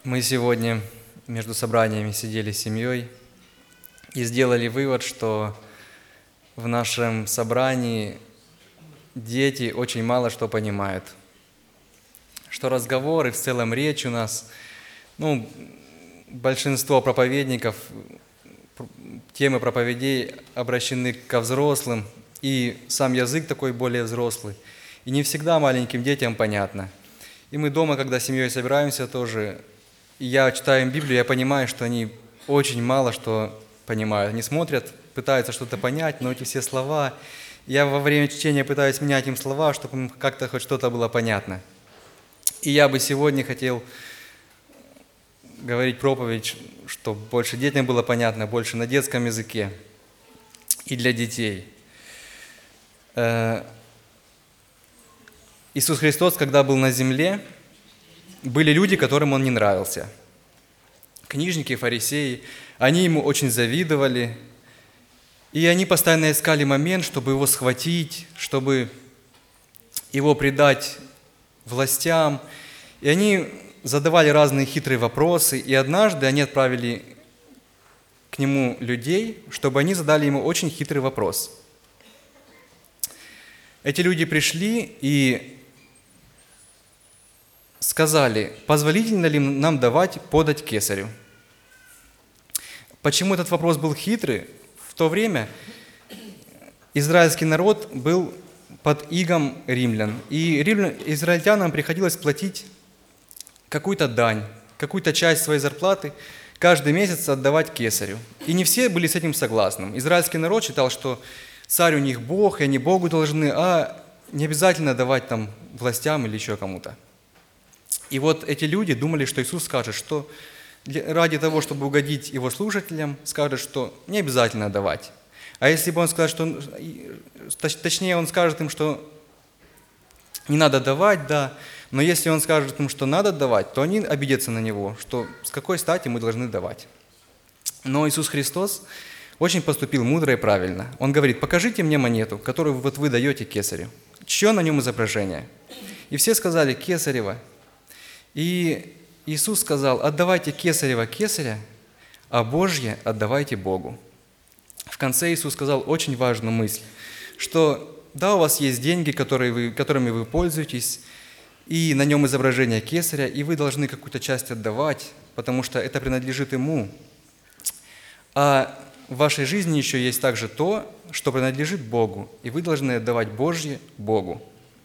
Мы сегодня между собраниями сидели с семьей и сделали вывод, что в нашем собрании дети очень мало что понимают. Что разговоры, в целом речь у нас, большинство проповедников, темы проповедей обращены ко взрослым, и сам язык такой более взрослый. И не всегда маленьким детям понятно. И мы дома, когда с семьей собираемся тоже, и я читаю им Библию, я понимаю, что они очень мало что понимают. Они смотрят, пытаются что-то понять, но эти все слова, я во время чтения пытаюсь менять им слова, чтобы им как-то хоть что-то было понятно. И я бы сегодня хотел говорить проповедь, чтобы больше детям было понятно, больше на детском языке и для детей. Иисус Христос, когда был на земле, были люди, которым Он не нравился. Книжники, фарисеи, они Ему очень завидовали, и они постоянно искали момент, чтобы Его схватить, чтобы Его предать властям. И они задавали разные хитрые вопросы, и однажды они отправили к Нему людей, чтобы они задали Ему очень хитрый вопрос. Эти люди пришли и сказали: позволительно ли нам давать подать кесарю? Почему этот вопрос был хитрый? В то время израильский народ был под игом римлян, и израильтянам приходилось платить какую-то дань, какую-то часть своей зарплаты каждый месяц отдавать кесарю. И не все были с этим согласны. Израильский народ считал, что царь у них Бог, и они Богу должны, а не обязательно давать там властям или еще кому-то. И вот эти люди думали, что Иисус скажет, что ради того, чтобы угодить Его слушателям, скажет, что не обязательно давать. А если бы Он сказал, что, точнее, Он скажет им, что не надо давать, да, но если Он скажет им, что надо давать, то они обидятся на Него, что с какой стати мы должны давать. Но Иисус Христос очень поступил мудро и правильно. Он говорит: покажите мне монету, которую вот вы даете кесарю. Чье на нем изображение? И все сказали: кесарево. И Иисус сказал: отдавайте кесарево кесаря, а Божье отдавайте Богу. В конце Иисус сказал очень важную мысль, что да, у вас есть деньги, которыми вы пользуетесь, и на нем изображение кесаря, и вы должны какую-то часть отдавать, потому что это принадлежит Ему. А в вашей жизни еще есть также то, что принадлежит Богу, и вы должны отдавать Божье Богу.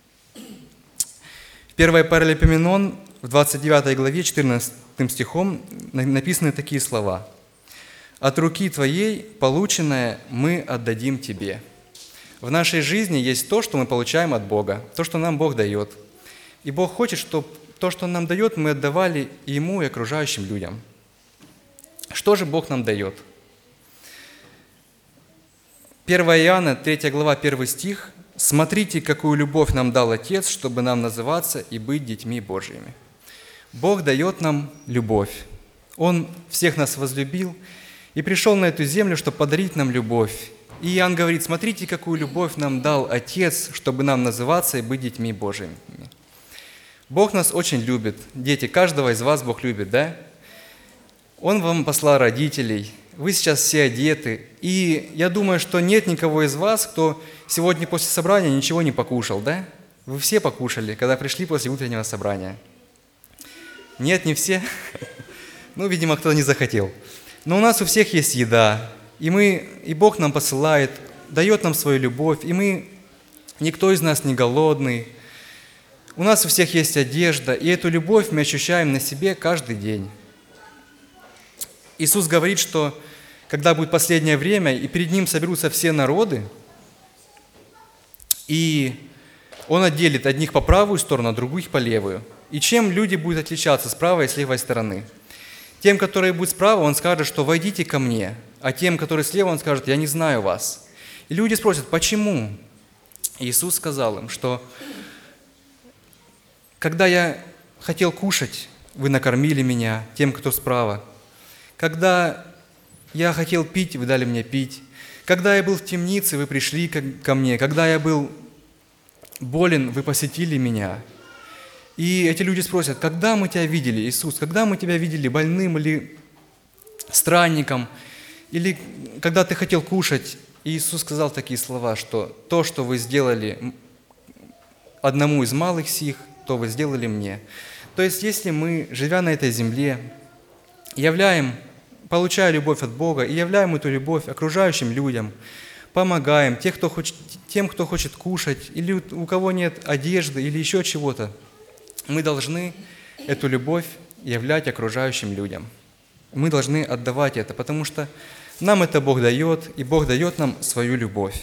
В 1 Паралипоменон, в 29 главе, 14 стихом написаны такие слова: «От руки Твоей полученное мы отдадим Тебе». В нашей жизни есть то, что мы получаем от Бога, то, что нам Бог дает. И Бог хочет, чтобы то, что Он нам дает, мы отдавали и Ему, и окружающим людям. Что же Бог нам дает? 1 Иоанна, 3 глава, 1 стих: «Смотрите, какую любовь нам дал Отец, чтобы нам называться и быть детьми Божьими». Бог дает нам любовь. Он всех нас возлюбил и пришел на эту землю, чтобы подарить нам любовь. И Иоанн говорит: смотрите, какую любовь нам дал Отец, чтобы нам называться и быть детьми Божьими. Бог нас очень любит. Дети, каждого из вас Бог любит, да? Он вам послал родителей. Вы сейчас все одеты. И я думаю, что нет никого из вас, кто сегодня после собрания ничего не покушал, да? Вы все покушали, когда пришли после утреннего собрания. Нет, не все. Видимо, кто-то не захотел. Но у нас у всех есть еда. И Бог нам посылает, дает нам свою любовь. И никто из нас не голодный. У нас у всех есть одежда. И эту любовь мы ощущаем на себе каждый день. Иисус говорит, что когда будет последнее время, и перед Ним соберутся все народы, и Он отделит одних по правую сторону, а других по левую. И чем люди будут отличаться с правой и с левой стороны? Тем, которые будут справа, Он скажет, что «войдите ко мне», а тем, которые слева, Он скажет: «Я не знаю вас». И люди спросят: почему? Иисус сказал им, что когда я хотел кушать, вы накормили меня, тем, кто справа. Когда я хотел пить, вы дали мне пить. Когда я был в темнице, вы пришли ко мне. Когда я был болен, вы посетили меня. И эти люди спросят: когда мы Тебя видели, Иисус, когда мы Тебя видели больным или странником, или когда Ты хотел кушать? И Иисус сказал такие слова, что то, что вы сделали одному из малых сих, то вы сделали мне. То есть, если мы, живя на этой земле, получая любовь от Бога и являем эту любовь окружающим людям, помогаем тем, кто хочет кушать, или у кого нет одежды, или еще чего-то, мы должны эту любовь являть окружающим людям. Мы должны отдавать это, потому что нам это Бог дает, и Бог дает нам свою любовь.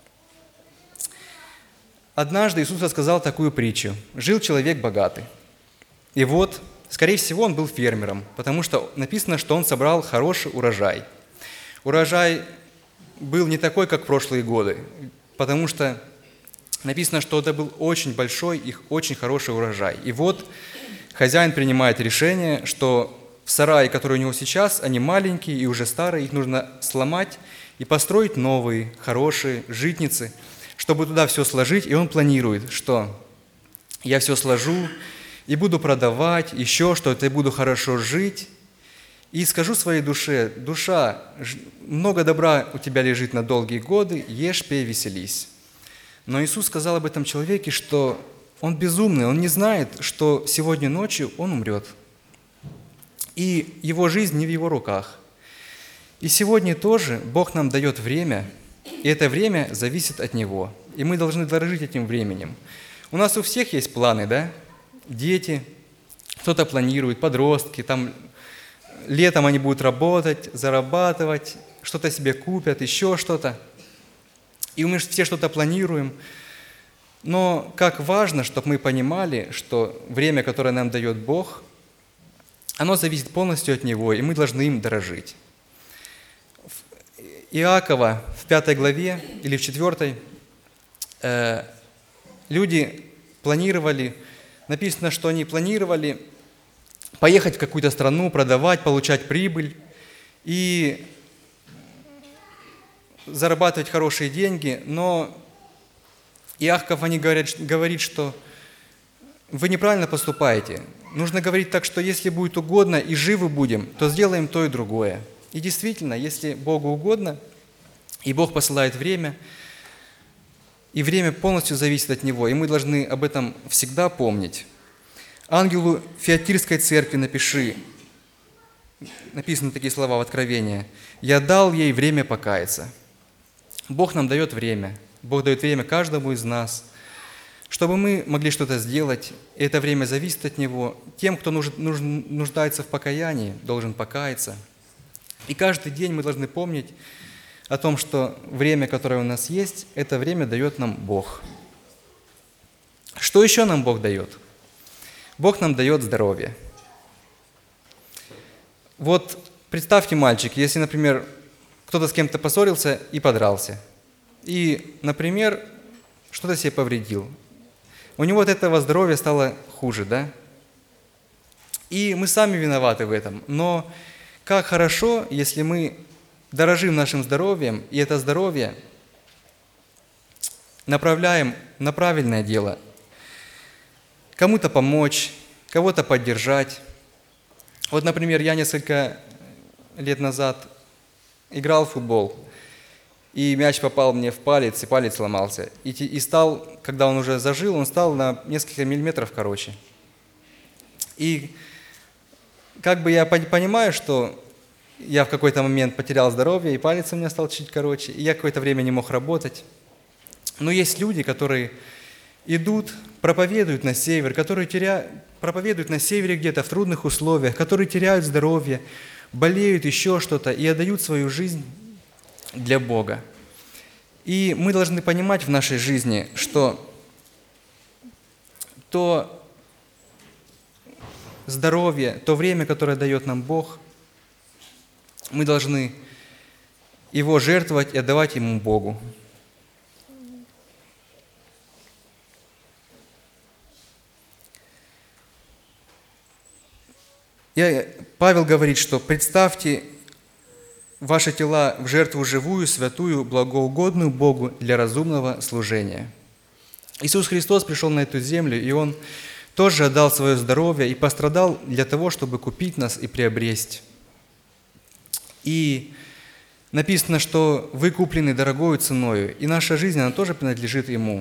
Однажды Иисус рассказал такую притчу. Жил человек богатый. И вот, скорее всего, он был фермером, потому что написано, что он собрал хороший урожай. Урожай был не такой, как в прошлые годы, потому что написано, что это был очень большой и очень хороший урожай. И вот хозяин принимает решение, что в сарае, который у него сейчас, они маленькие и уже старые, их нужно сломать и построить новые, хорошие житницы, чтобы туда все сложить. И он планирует, что я все сложу и буду продавать, еще что-то, и буду хорошо жить. И скажу своей душе: душа, много добра у тебя лежит на долгие годы, ешь, пей, веселись. Но Иисус сказал об этом человеке, что он безумный, он не знает, что сегодня ночью он умрет. И его жизнь не в его руках. И сегодня тоже Бог нам дает время, и это время зависит от Него. И мы должны дорожить этим временем. У нас у всех есть планы, да? Дети, кто-то планирует, подростки, там летом они будут работать, зарабатывать, что-то себе купят, еще что-то. И мы все что-то планируем. Но как важно, чтобы мы понимали, что время, которое нам дает Бог, оно зависит полностью от Него, и мы должны им дорожить. Иакова в 5 главе или в 4 люди планировали, написано, что они планировали поехать в какую-то страну, продавать, получать прибыль и зарабатывать хорошие деньги, но Иаков говорит, что вы неправильно поступаете. Нужно говорить так, что если будет угодно и живы будем, то сделаем то и другое. И действительно, если Богу угодно, и Бог посылает время, и время полностью зависит от Него, и мы должны об этом всегда помнить. Ангелу Фиатирской церкви написаны такие слова в Откровении: «Я дал ей время покаяться». Бог нам дает время, Бог дает время каждому из нас, чтобы мы могли что-то сделать, и это время зависит от Него. Тем, кто нуждается в покаянии, должен покаяться. И каждый день мы должны помнить о том, что время, которое у нас есть, это время дает нам Бог. Что еще нам Бог дает? Бог нам дает здоровье. Вот представьте, мальчик, если, например, кто-то с кем-то поссорился и подрался, и, например, что-то себе повредил. У него от этого здоровья стало хуже, да? И мы сами виноваты в этом. Но как хорошо, если мы дорожим нашим здоровьем, и это здоровье направляем на правильное дело. Кому-то помочь, кого-то поддержать. Вот, например, я несколько лет назад играл в футбол, и мяч попал мне в палец, и палец сломался. И стал, когда он уже зажил, он стал на несколько миллиметров короче. И как бы я понимаю, что я в какой-то момент потерял здоровье, и палец у меня стал чуть короче, и я какое-то время не мог работать. Но есть люди, которые идут, проповедуют на север, проповедуют на севере где-то в трудных условиях, которые теряют здоровье, болеют, еще что-то, и отдают свою жизнь для Бога. И мы должны понимать в нашей жизни, что то здоровье, то время, которое дает нам Бог, мы должны его жертвовать и отдавать ему Богу. Павел говорит, что представьте ваши тела в жертву живую, святую, благоугодную Богу для разумного служения. Иисус Христос пришел на эту землю, и Он тоже отдал свое здоровье и пострадал для того, чтобы купить нас и приобрести. И написано, что вы куплены дорогою ценою, и наша жизнь, она тоже принадлежит Ему.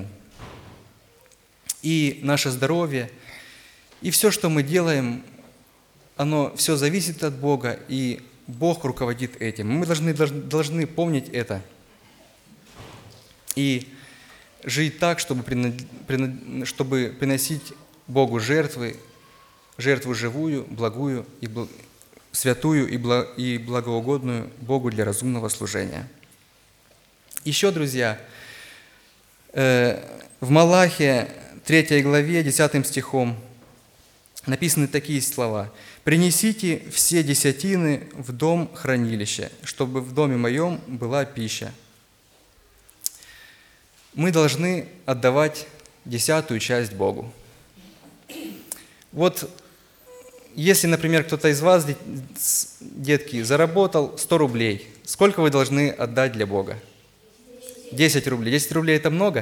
И наше здоровье, и все, что мы делаем, оно все зависит от Бога, и Бог руководит этим. Мы должны помнить это и жить так, чтобы приносить Богу жертву живую, благую, святую и благоугодную Богу для разумного служения. Еще, друзья, в Малахии 3 главе 10 стихом написаны такие слова: «Принесите все десятины в дом хранилища, чтобы в доме моем была пища». Мы должны отдавать 10-ую часть Богу. Вот если, например, кто-то из вас, детки, заработал 100 рублей, сколько вы должны отдать для Бога? 10 рублей. 10 рублей – это много?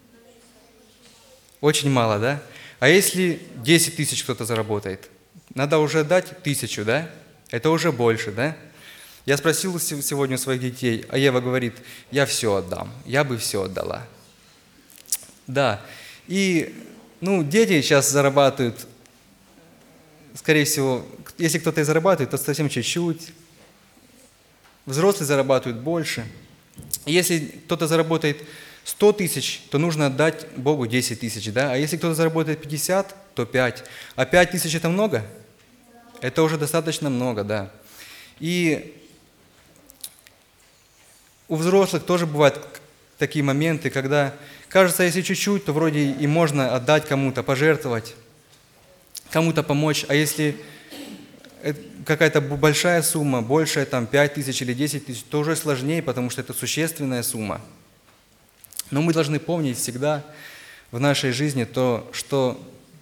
Очень мало, да? А если 10 тысяч кто-то заработает? Надо уже дать 1000, да? Это уже больше, да? Я спросил сегодня у своих детей, а Ева говорит: я все отдам, я бы все отдала. Да, и дети сейчас зарабатывают, скорее всего, если кто-то и зарабатывает, то совсем чуть-чуть. Взрослые зарабатывают больше. Если кто-то заработает 100 тысяч, то нужно отдать Богу 10 тысяч, да? А если кто-то заработает 50, то 5. А 5 тысяч – это много? Это уже достаточно много, да. И у взрослых тоже бывают такие моменты, когда кажется, если чуть-чуть, то вроде и можно отдать кому-то, пожертвовать, кому-то помочь. А если какая-то большая сумма, большая, 5 тысяч или 10 тысяч, то уже сложнее, потому что это существенная сумма. Но мы должны помнить всегда в нашей жизни то, что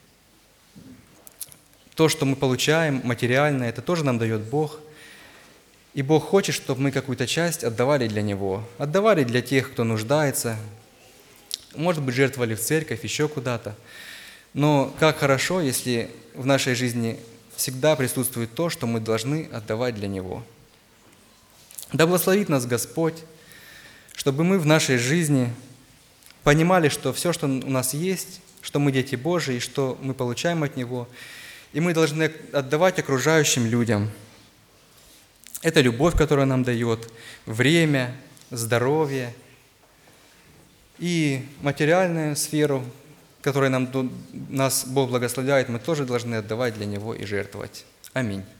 мы получаем материально, это тоже нам дает Бог. И Бог хочет, чтобы мы какую-то часть отдавали для Него, отдавали для тех, кто нуждается, может быть, жертвовали в церковь, еще куда-то. Но как хорошо, если в нашей жизни всегда присутствует то, что мы должны отдавать для Него. Да благословит нас Господь, чтобы мы в нашей жизни понимали, что все, что у нас есть, что мы дети Божии, и что мы получаем от Него, и мы должны отдавать окружающим людям. Это любовь, которую нам дает, время, здоровье и материальную сферу, которой нас Бог благословляет, мы тоже должны отдавать для Него и жертвовать. Аминь.